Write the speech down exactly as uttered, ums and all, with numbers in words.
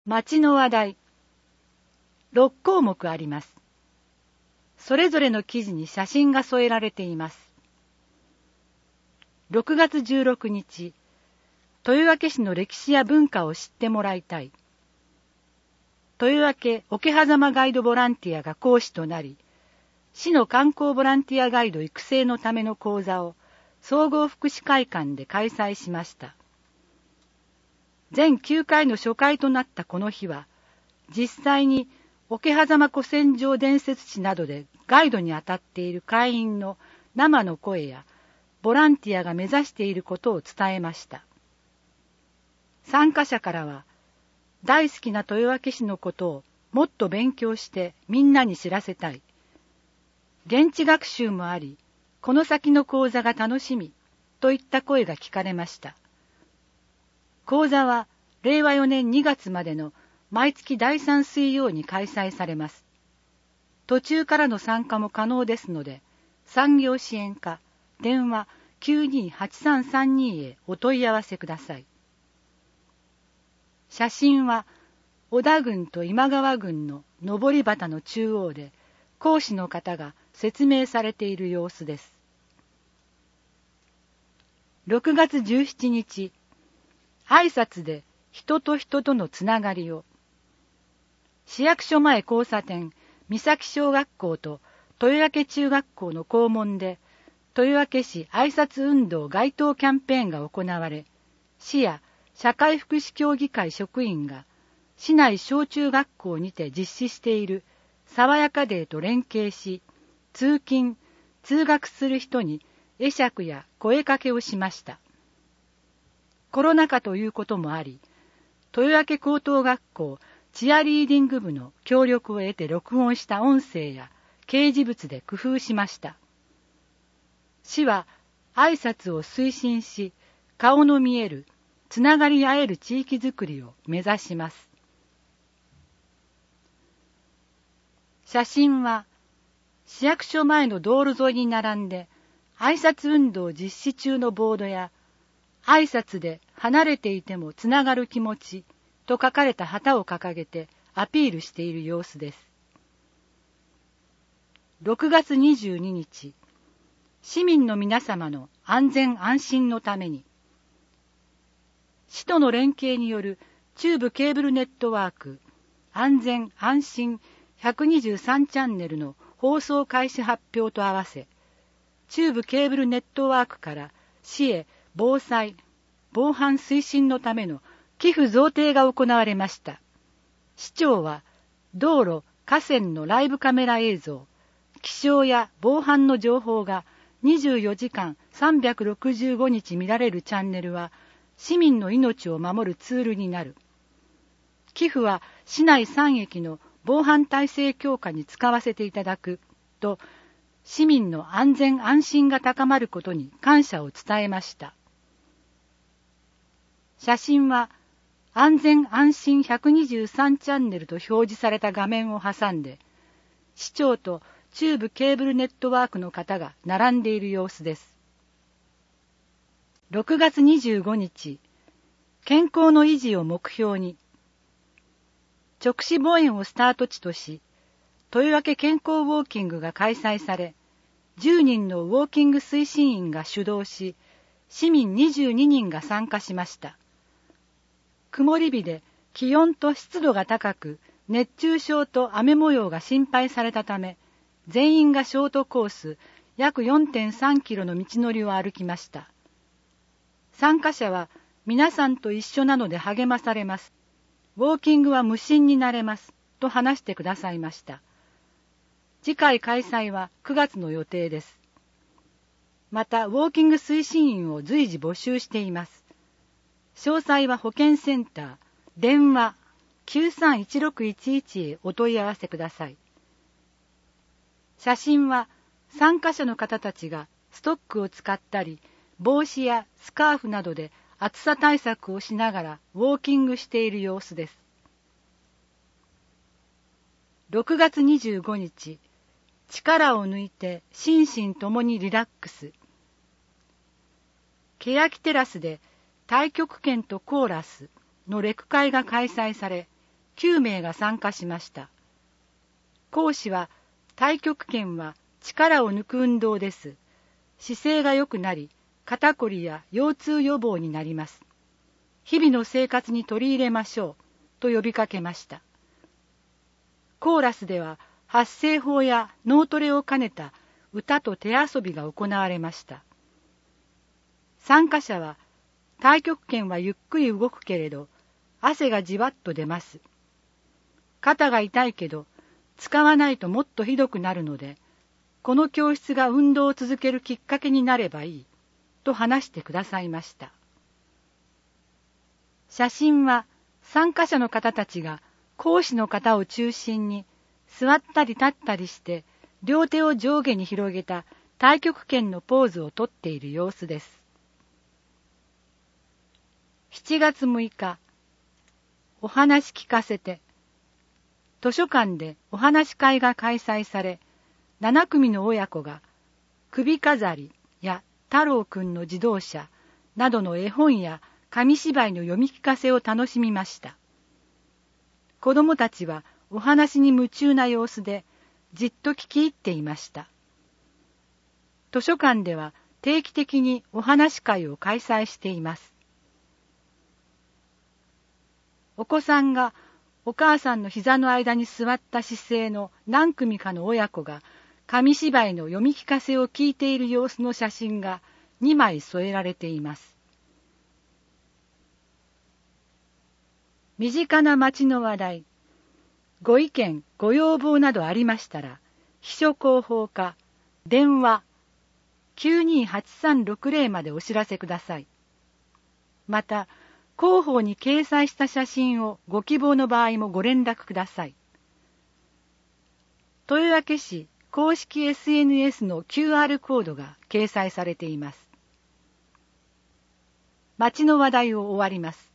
町の話題。ろっこうもくあります。それぞれの記事に写真が添えられています。ろくがつじゅうろくにち、豊明市の歴史や文化を知ってもらいたい。豊明桶狭間ガイドボランティアが講師となり、市の観光ボランティアガイド育成のための講座を総合福祉会館で開催しました。全きゅうかいの初回となったこの日は、実際に桶狭間古戦場伝説地などでガイドに当たっている会員の生の声や、ボランティアが目指していることを伝えました。参加者からは、大好きな豊明市のことをもっと勉強してみんなに知らせたい。現地学習もあり、この先の講座が楽しみ、といった声が聞かれました。講座はれいわよねんにがつまでの毎月だいさん水曜に開催されます。途中からの参加も可能ですので、産業支援課、電話 きゅうにーはちさんさんに へお問い合わせください。写真は、小田郡と今川郡の上り旗の中央で、講師の方が説明されている様子です。ろくがつじゅうしちにち、挨拶で人と人とのつながりを。市役所前交差点、三崎小学校と豊明中学校の校門で、豊明市挨拶運動街頭キャンペーンが行われ、市や社会福祉協議会職員が、市内小中学校にて実施している爽やかデーと連携し、通勤、通学する人に会釈や声かけをしました。コロナ禍ということもあり、豊明高等学校チアリーディング部の協力を得て録音した音声や掲示物で工夫しました。市は挨拶を推進し、顔の見える、つながり合える地域づくりを目指します。写真は、市役所前の道路沿いに並んで、挨拶運動実施中のボードや、挨拶で離れていてもつながる気持ちと書かれた旗を掲げてアピールしている様子です。ろくがつにじゅうににち、市民の皆様の安全安心のために、市との連携による中部ケーブルネットワーク安全安心ひゃくにじゅうさんチャンネルの放送開始発表と合わせ、中部ケーブルネットワークから市へ防災、防犯推進のための寄付贈呈が行われました。市長は道路、河川のライブカメラ映像、気象や防犯の情報がにじゅうよじかんさんびゃくろくじゅうごにち見られるチャンネルは市民の命を守るツールになる。寄付は市内さんえきの防犯体制強化に使わせていただくと、市民の安全安心が高まることに感謝を伝えました。写真は安全安心ひゃくにじゅうさんチャンネルと表示された画面を挟んで、市長と中部ケーブルネットワークの方が並んでいる様子です。ろくがつにじゅうごにち、健康の維持を目標に。勅使墓園をスタート地とし、豊明健康ウォーキングが開催され、じゅうにんのウォーキング推進員が主導し、市民にじゅうににんが参加しました。曇り日で気温と湿度が高く、熱中症と雨模様が心配されたため、全員がショートコース約 よんてんさんキロの道のりを歩きました。参加者は皆さんと一緒なので励まされます。ウォーキングは無心になれます。と話してくださいました。次回開催はくがつの予定です。また、ウォーキング推進員を随時募集しています。詳細は保健センター、電話 きゅうさんいちろくいちいち へお問い合わせください。写真は参加者の方たちがストックを使ったり、帽子やスカーフなどで暑さ対策をしながらウォーキングしている様子です。ろくがつにじゅうごにち、力を抜いて心身ともにリラックス。欅テラスで太極拳とコーラスのレク会が開催され、 きゅうめいが参加しました。講師は、太極拳は力を抜く運動です。姿勢が良くなり、肩こりや腰痛予防になります。日々の生活に取り入れましょう、と呼びかけました。コーラスでは、発声法や脳トレを兼ねた歌と手遊びが行われました。参加者は、太極拳はゆっくり動くけれど、汗がじわっと出ます。肩が痛いけど、使わないともっとひどくなるので、この教室が運動を続けるきっかけになればいい、と話してくださいました。写真は、参加者の方たちが講師の方を中心に、座ったり立ったりして、両手を上下に広げた太極拳のポーズをとっている様子です。しちがつむいか、お話聞かせて。図書館でお話会が開催され、ななくみの親子が、首飾りや太郎くんの自動車などの絵本や紙芝居の読み聞かせを楽しみました。子供たちはお話に夢中な様子で、じっと聞き入っていました。図書館では定期的にお話会を開催しています。お子さんがお母さんの膝の間に座った姿勢の何組かの親子が紙芝居の読み聞かせを聞いている様子の写真がにまい添えられています。身近な町の話題、ご意見、ご要望などありましたら、秘書広報課、電話きゅうにーはちさんろくぜろまでお知らせください。また、広報に掲載した写真をご希望の場合もご連絡ください。豊明市公式 エスエヌエス の キューアール コードが掲載されています。町の話題を終わります。